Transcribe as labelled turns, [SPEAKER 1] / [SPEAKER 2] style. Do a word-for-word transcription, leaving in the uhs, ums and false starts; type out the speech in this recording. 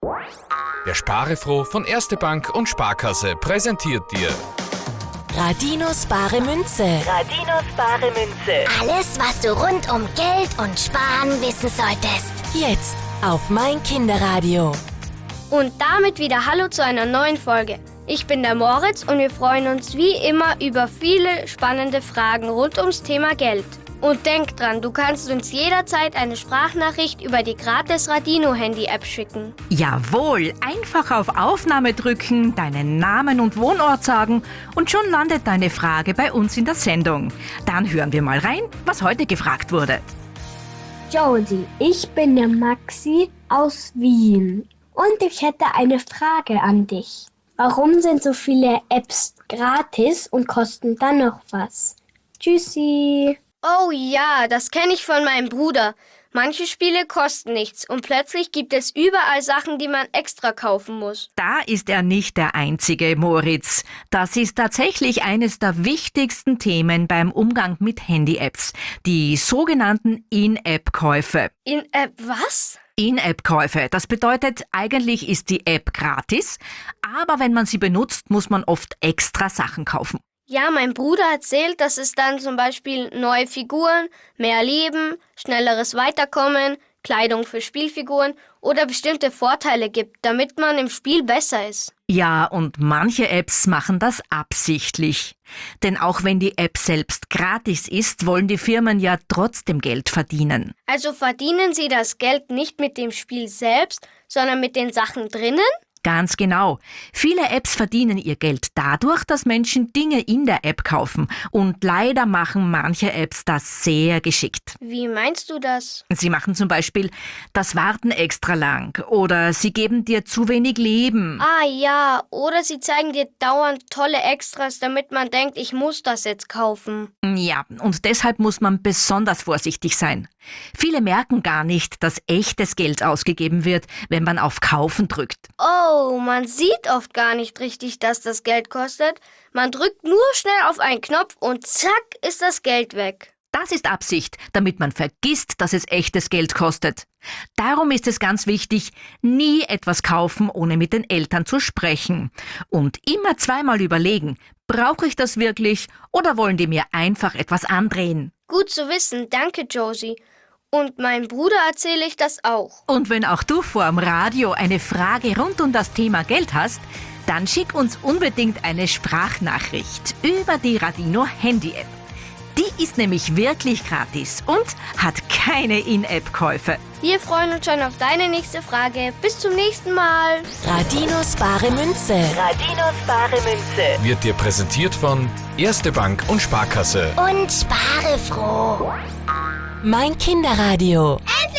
[SPEAKER 1] Der Sparefroh von Erste Bank und Sparkasse präsentiert dir
[SPEAKER 2] Radinos bare Münze.
[SPEAKER 3] Radinos bare Münze.
[SPEAKER 4] Alles, was du rund um Geld und Sparen wissen solltest.
[SPEAKER 2] Jetzt auf mein Kinderradio.
[SPEAKER 5] Und damit wieder Hallo zu einer neuen Folge. Ich bin der Moritz und wir freuen uns wie immer über viele spannende Fragen rund ums Thema Geld. Und denk dran, du kannst uns jederzeit eine Sprachnachricht über die gratis Radino-Handy-App schicken.
[SPEAKER 6] Jawohl, einfach auf Aufnahme drücken, deinen Namen und Wohnort sagen und schon landet deine Frage bei uns in der Sendung. Dann hören wir mal rein, was heute gefragt wurde.
[SPEAKER 7] Josie, ich bin der Maxi aus Wien und ich hätte eine Frage an dich. Warum sind so viele Apps gratis und kosten dann noch was? Tschüssi!
[SPEAKER 5] Oh ja, das kenne ich von meinem Bruder. Manche Spiele kosten nichts und plötzlich gibt es überall Sachen, die man extra kaufen muss.
[SPEAKER 6] Da ist er nicht der Einzige, Moritz. Das ist tatsächlich eines der wichtigsten Themen beim Umgang mit Handy-Apps. Die sogenannten In-App-Käufe.
[SPEAKER 5] In-App was?
[SPEAKER 6] In-App-Käufe. Das bedeutet, eigentlich ist die App gratis, aber wenn man sie benutzt, muss man oft extra Sachen kaufen.
[SPEAKER 5] Ja, mein Bruder erzählt, dass es dann zum Beispiel neue Figuren, mehr Leben, schnelleres Weiterkommen, Kleidung für Spielfiguren oder bestimmte Vorteile gibt, damit man im Spiel besser ist.
[SPEAKER 6] Ja, und manche Apps machen das absichtlich. Denn auch wenn die App selbst gratis ist, wollen die Firmen ja trotzdem Geld verdienen.
[SPEAKER 5] Also verdienen sie das Geld nicht mit dem Spiel selbst, sondern mit den Sachen drinnen?
[SPEAKER 6] Ganz genau. Viele Apps verdienen ihr Geld dadurch, dass Menschen Dinge in der App kaufen. Und leider machen manche Apps das sehr geschickt.
[SPEAKER 5] Wie meinst du das?
[SPEAKER 6] Sie machen zum Beispiel das Warten extra lang oder sie geben dir zu wenig Leben.
[SPEAKER 5] Ah ja, oder sie zeigen dir dauernd tolle Extras, damit man denkt, ich muss das jetzt kaufen.
[SPEAKER 6] Ja, und deshalb muss man besonders vorsichtig sein. Viele merken gar nicht, dass echtes Geld ausgegeben wird, wenn man auf Kaufen drückt.
[SPEAKER 5] Oh, man sieht oft gar nicht richtig, dass das Geld kostet. Man drückt nur schnell auf einen Knopf und zack, ist das Geld weg.
[SPEAKER 6] Das ist Absicht, damit man vergisst, dass es echtes Geld kostet. Darum ist es ganz wichtig, nie etwas kaufen, ohne mit den Eltern zu sprechen. Und immer zweimal überlegen, brauche ich das wirklich oder wollen die mir einfach etwas andrehen?
[SPEAKER 5] Gut zu wissen, danke Josie. Und meinem Bruder erzähle ich das auch.
[SPEAKER 6] Und wenn auch du vorm Radio eine Frage rund um das Thema Geld hast, dann schick uns unbedingt eine Sprachnachricht über die Radino Handy-App. Die ist nämlich wirklich gratis und hat keine In-App-Käufe.
[SPEAKER 5] Wir freuen uns schon auf deine nächste Frage. Bis zum nächsten Mal.
[SPEAKER 2] Radinos bare Münze.
[SPEAKER 3] Radinos bare Münze.
[SPEAKER 1] wird dir präsentiert von Erste Bank und Sparkasse.
[SPEAKER 4] Und spare froh.
[SPEAKER 2] Mein Kinderradio.